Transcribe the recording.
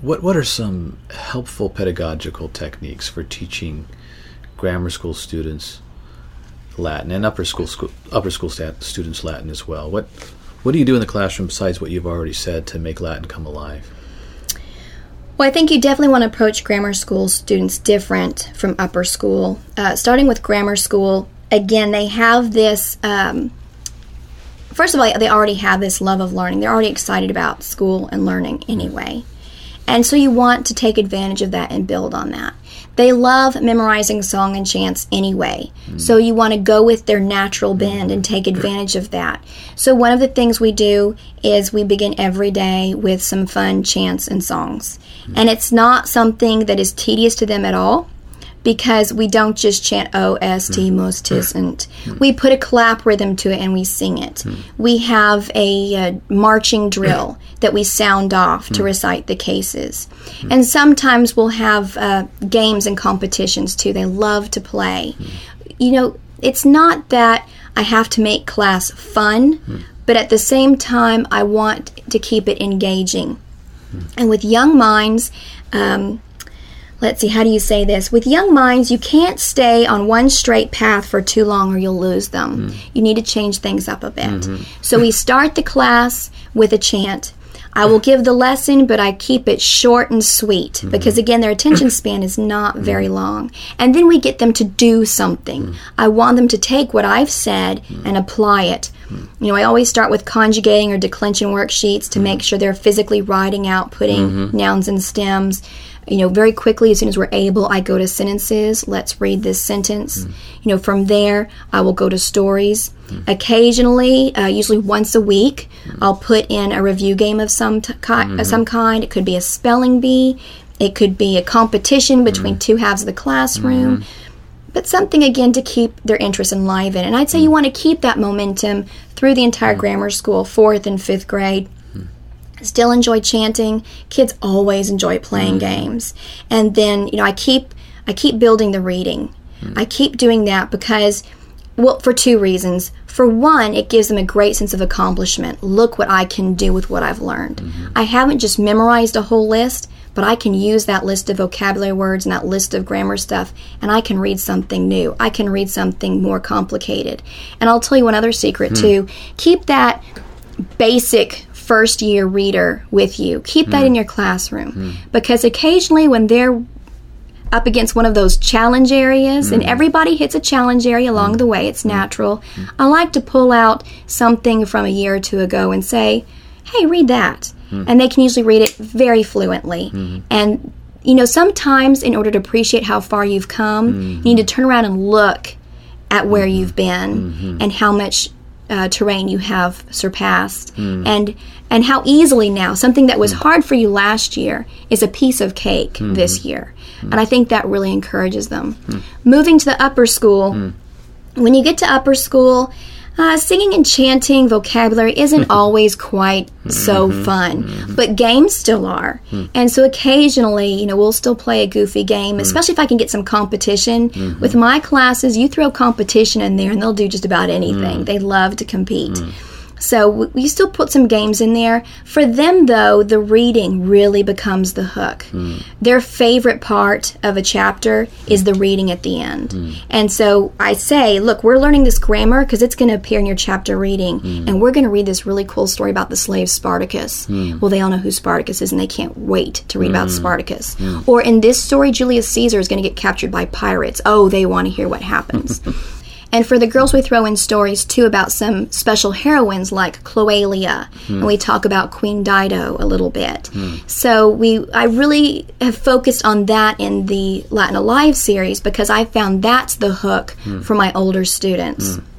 What are some helpful pedagogical techniques for teaching grammar school students Latin and upper school students Latin as well? What do you do in the classroom besides what you've already said to make Latin come alive? Well, I think you definitely want to approach grammar school students different from upper school. Starting with grammar school, again, they have this, first of all, they already have this love of learning. They're already excited about school and learning anyway. And so you want to take advantage of that and build on that. They love memorizing song and chants anyway. So you want to go with their natural bend and take advantage of that. So one of the things we do is we begin every day with some fun chants and songs. And it's not something that is tedious to them at all, because we don't just chant O-S-T, most, tis, and we put a clap rhythm to it and we sing it. We have a marching drill that we sound off to recite the cases. And sometimes we'll have games and competitions too. They love to play. You know, it's not that I have to make class fun, but at the same time I want to keep it engaging. And with young minds, let's see, how do you say this? With young minds, you can't stay on one straight path for too long or you'll lose them. You need to change things up a bit. So we start the class with a chant. I will give the lesson, but I keep it short and sweet because, again, their attention span is not very long. And then we get them to do something. I want them to take what I've said and apply it. You know, I always start with conjugating or declension worksheets to make sure they're physically writing out, putting nouns and stems. You know, very quickly, as soon as we're able, I go to sentences. Let's read this sentence. You know, from there, I will go to stories. Occasionally, usually once a week, I'll put in a review game of some kind. It could be a spelling bee. It could be a competition between two halves of the classroom. But something, again, to keep their interest alive in. And I'd say you want to keep that momentum through the entire grammar school, 4th and 5th grade. Still enjoy chanting. Kids always enjoy playing games. And then, you know, I keep building the reading. I keep doing that because, well, for two reasons. For one, it gives them a great sense of accomplishment. Look what I can do with what I've learned. I haven't just memorized a whole list, but I can use that list of vocabulary words and that list of grammar stuff, and I can read something new. I can read something more complicated. And I'll tell you one other secret, too. Keep that basic first-year reader with you. Keep that in your classroom. Because occasionally when they're up against one of those challenge areas, and everybody hits a challenge area along the way, it's natural, I like to pull out something from a year or two ago and say, hey, read that. And they can usually read it very fluently. And, you know, sometimes in order to appreciate how far you've come, you need to turn around and look at where you've been and how much terrain you have surpassed, and how easily now something that was hard for you last year is a piece of cake this year. And I think that really encourages them. Moving to the upper school, when you get to upper school, singing and chanting vocabulary isn't always quite so fun, but games still are. And so occasionally, you know, we'll still play a goofy game, especially if I can get some competition. With my classes, you throw competition in there and they'll do just about anything. They love to compete. So we still put some games in there. For them, though, the reading really becomes the hook. Their favorite part of a chapter is the reading at the end. And so I say, look, we're learning this grammar because it's going to appear in your chapter reading, and we're going to read this really cool story about the slave Spartacus. Well, they all know who Spartacus is, and they can't wait to read about Spartacus. Or in this story, Julius Caesar is going to get captured by pirates. Oh, they want to hear what happens. And for the girls, we throw in stories, too, about some special heroines like Cloelia. And we talk about Queen Dido a little bit. So I really have focused on that in the Latin Alive series because I found that's the hook for my older students.